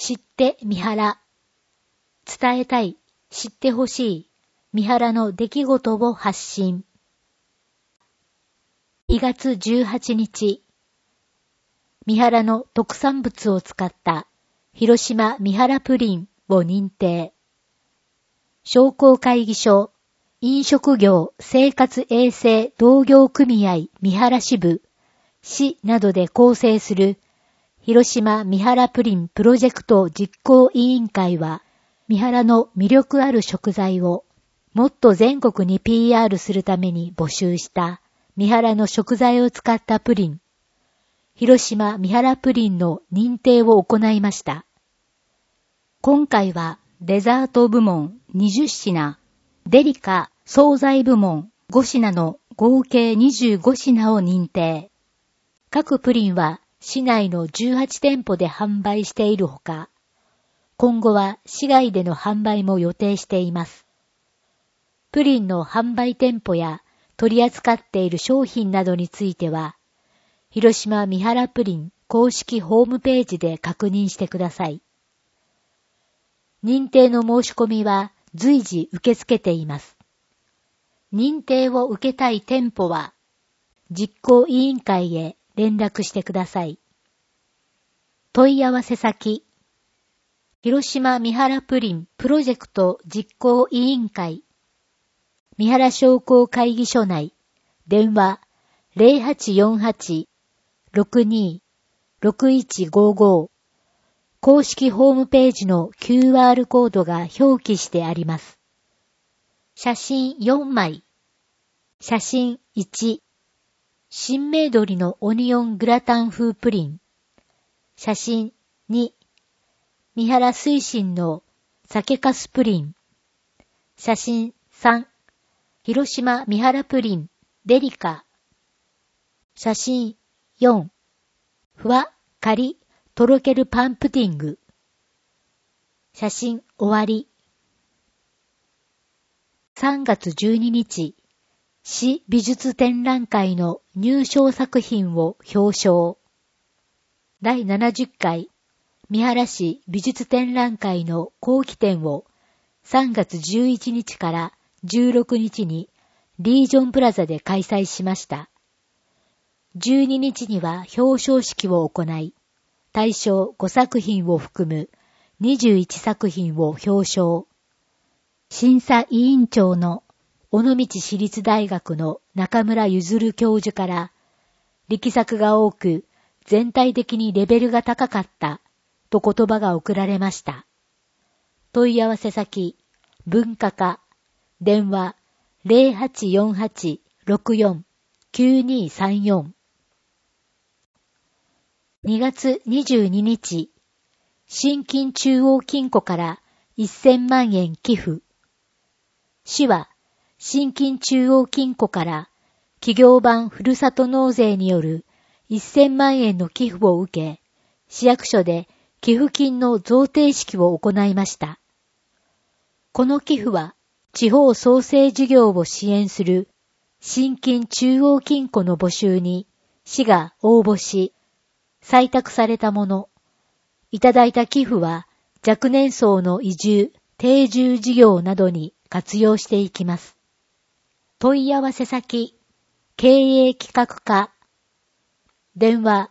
知って三原。伝えたい、知ってほしい、三原の出来事を発信。2月18日、三原の特産物を使った広島三原プリンを認定。商工会議所、飲食業生活衛生同業組合三原支部、市などで構成する広島三原プリンプロジェクト実行委員会は、三原の魅力ある食材をもっと全国に PR するために募集した三原の食材を使ったプリン、広島三原プリンの認定を行いました。今回はデザート部門20品、デリカ惣菜部門5品の合計25品を認定。各プリンは市内の18店舗で販売しているほか、今後は市外での販売も予定しています。プリンの販売店舗や取り扱っている商品などについては、広島三原プリン公式ホームページで確認してください。認定の申し込みは随時受け付けています。認定を受けたい店舗は、実行委員会へ連絡してください。問い合わせ先、広島三原プリンプロジェクト実行委員会、三原商工会議所内、電話 0848-62-6155、公式ホームページの QR コードが表記してあります。写真4枚。写真1、新明鶏のオニオングラタン風プリン。写真2、三原推進の酒粕プリン。写真3、広島三原プリンデリカ。写真4、ふわカリとろけるパンプディング。写真終わり。3月12日、市美術展覧会の入賞作品を表彰。第70回三原市美術展覧会の後期展を3月11日から16日にリージョンプラザで開催しました。12日には表彰式を行い、大賞5作品を含む21作品を表彰。審査委員長の尾道市立大学の中村譲教授から、力作が多く全体的にレベルが高かったと言葉が贈られました。問い合わせ先、文化課、電話 0848-64-9234。2月22日、新金中央金庫から1000万円寄付。市は、新金中央金庫から企業版ふるさと納税による1000万円の寄付を受け、市役所で寄付金の贈呈式を行いました。この寄付は、地方創生事業を支援する新金中央金庫の募集に市が応募し、採択されたもの、いただいた寄付は若年層の移住、定住事業などに活用していきます。問い合わせ先、経営企画課、電話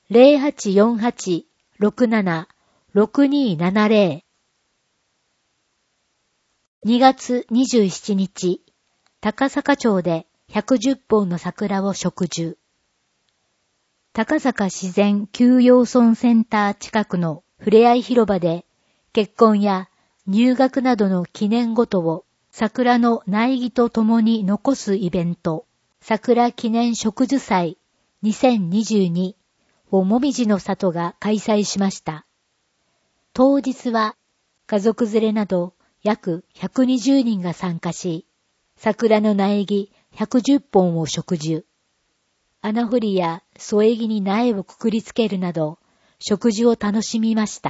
0848-67-6270。2月27日、高坂町で110本の桜を植樹。高坂自然休養村センター近くのふれあい広場で結婚や入学などの記念ごとを桜の苗木とともに残すイベント、桜記念植樹祭2022をもみじの里が開催しました。当日は家族連れなど約120人が参加し、桜の苗木110本を植樹。穴掘りや添え木に苗をくくりつけるなど、植樹を楽しみました。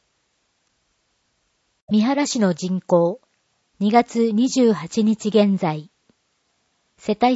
三原市の人口、2月28日現在。世帯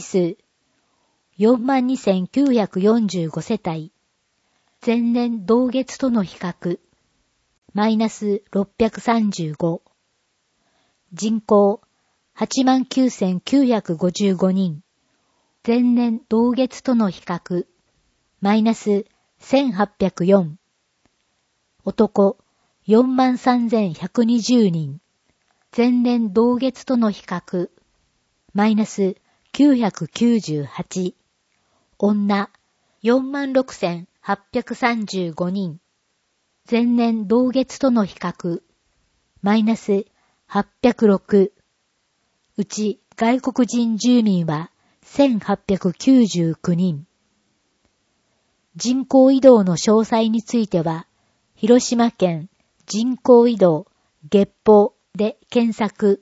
数、42,945 世帯。前年同月との比較。 マイナス635。人口、89,955 人。前年同月との比較、マイナス1,804。男、43,120 人。前年同月との比較、マイナス998。女、46,835 人。前年同月との比較、マイナス806。うち外国人住民は1,899 人。人口移動の詳細については、広島県人口移動月報で検索。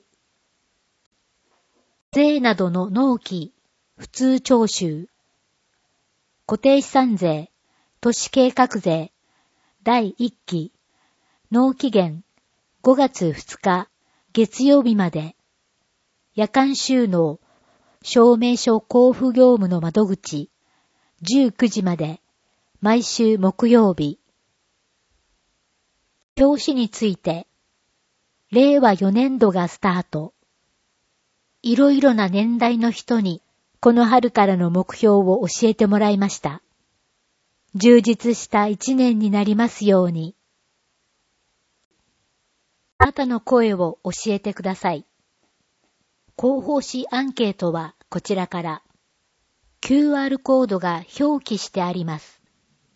税などの納期、普通徴収。固定資産税、都市計画税、第1期、納期限、5月2日、月曜日まで。夜間収納、証明書交付業務の窓口、19時まで、毎週木曜日。表紙について、令和4年度がスタート。いろいろな年代の人に、この春からの目標を教えてもらいました。充実した一年になりますように。あなたの声を教えてください。広報誌アンケートはこちらから。QR コードが表記してあります。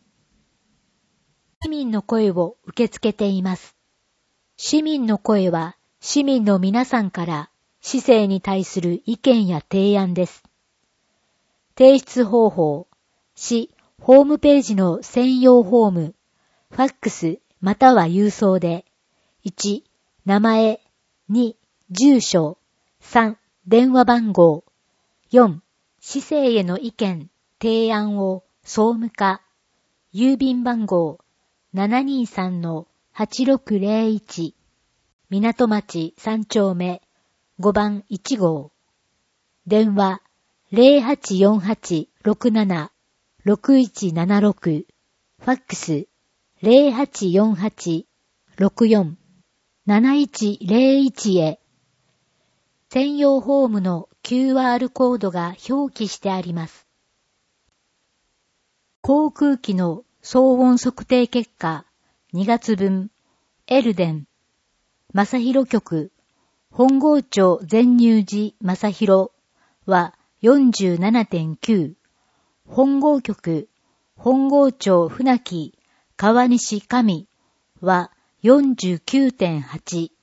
市民の声を受け付けています。市民の声は市民の皆さんから市政に対する意見や提案です。提出方法、市ホームページの専用フォーム、ファックスまたは郵送で、1、名前、2、住所、3、電話番号、4、市政への意見、提案を総務課、郵便番号 723-8601、港町3丁目5番1号、電話 0848-67-6176、ファックス 0848-64-7101 へ。専用フォームの QR コードが表記してあります。航空機の騒音測定結果2月分、エルデン、正広局、本郷町全入寺正広は 47.9、本郷局、本郷町船木川西上は 49.8、